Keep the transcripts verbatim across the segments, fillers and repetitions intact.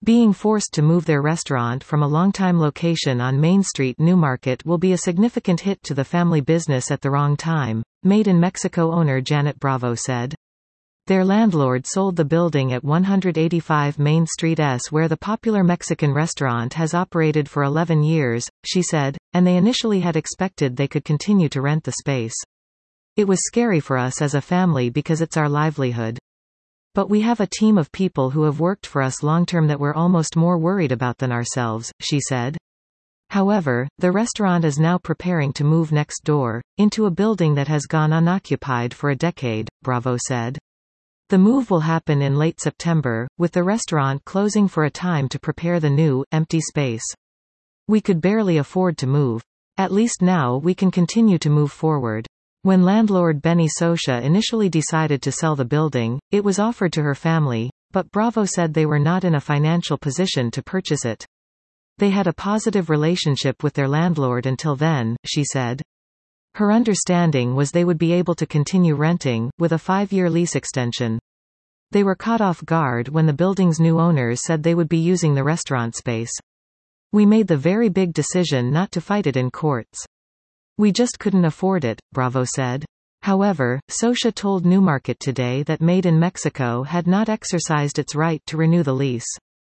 Being forced to move their restaurant from a longtime location on Main Street Newmarket will be a significant hit to the family business at the wrong time, Made in Mexico owner Janet Bravo said. Their landlord sold the building at one eighty-five Main Street S where the popular Mexican restaurant has operated for eleven years, she said, and they initially had expected they could continue to rent the space. It was scary for us as a family because it's our livelihood. But we have a team of people who have worked for us long-term that we're almost more worried about than ourselves, she said. However, the restaurant is now preparing to move next door, into a building that has gone unoccupied for a decade, Bravo said. The move will happen in late September, with the restaurant closing for a time to prepare the new, empty space. We could barely afford to move. At least now we can continue to move forward. When landlord Benny Socha initially decided to sell the building, it was offered to her family, but Bravo said they were not in a financial position to purchase it. They had a positive relationship with their landlord until then, she said. Her understanding was they would be able to continue renting, with a five-year lease extension. They were caught off guard when the building's new owners said they would be using the restaurant space. We made the very big decision not to fight it in courts. We just couldn't afford it, Bravo said. However, Socha told Newmarket today that Made in Mexico had not exercised its right to renew the lease.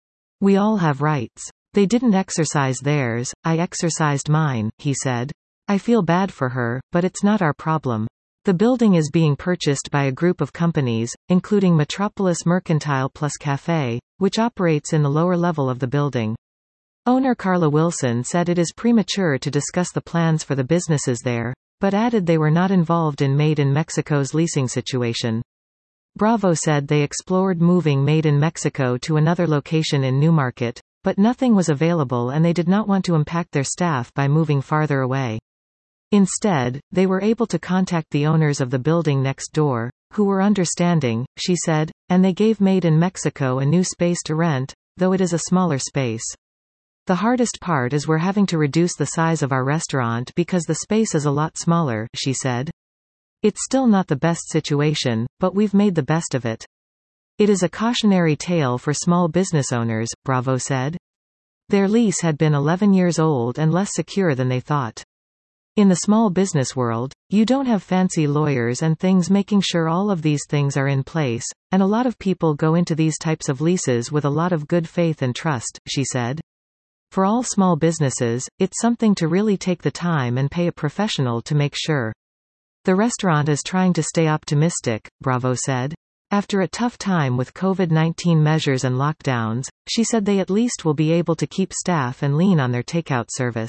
We all have rights. They didn't exercise theirs, I exercised mine, he said. I feel bad for her, but it's not our problem. The building is being purchased by a group of companies, including Metropolis Mercantile Plus Café, which operates in the lower level of the building. Owner Carla Wilson said it is premature to discuss the plans for the businesses there, but added they were not involved in Made in Mexico's leasing situation. Bravo said they explored moving Made in Mexico to another location in Newmarket, but nothing was available and they did not want to impact their staff by moving farther away. Instead, they were able to contact the owners of the building next door, who were understanding, she said, and they gave Made in Mexico a new space to rent, though it is a smaller space. The hardest part is we're having to reduce the size of our restaurant because the space is a lot smaller, she said. It's still not the best situation, but we've made the best of it. It is a cautionary tale for small business owners, Bravo said. Their lease had been eleven years old and less secure than they thought. In the small business world, you don't have fancy lawyers and things making sure all of these things are in place, and a lot of people go into these types of leases with a lot of good faith and trust, she said. For all small businesses, it's something to really take the time and pay a professional to make sure. The restaurant is trying to stay optimistic, Bravo said. After a tough time with COVID nineteen measures and lockdowns, she said they at least will be able to keep staff and lean on their takeout service.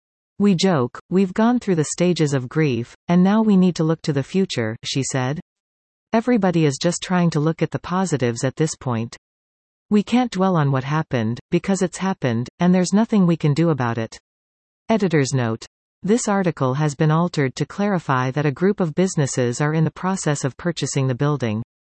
We joke, we've gone through the stages of grief, and now we need to look to the future, she said. Everybody is just trying to look at the positives at this point. We can't dwell on what happened, because it's happened, and there's nothing we can do about it. Editor's note. This article has been altered to clarify that a group of businesses are in the process of purchasing the building.